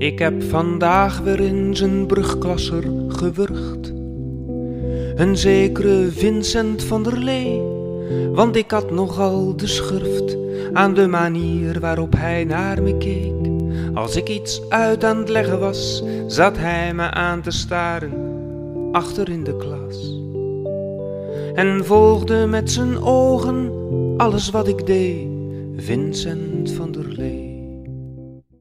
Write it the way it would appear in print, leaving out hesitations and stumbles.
Ik heb vandaag weer in zijn brugklasser gewurgd. Een zekere Vincent van der Lee, want ik had nogal de schurft aan de manier waarop hij naar me keek. Als ik iets uit aan het leggen was, zat hij me aan te staren, achter in de klas. En volgde met zijn ogen alles wat ik deed, Vincent van der Lee.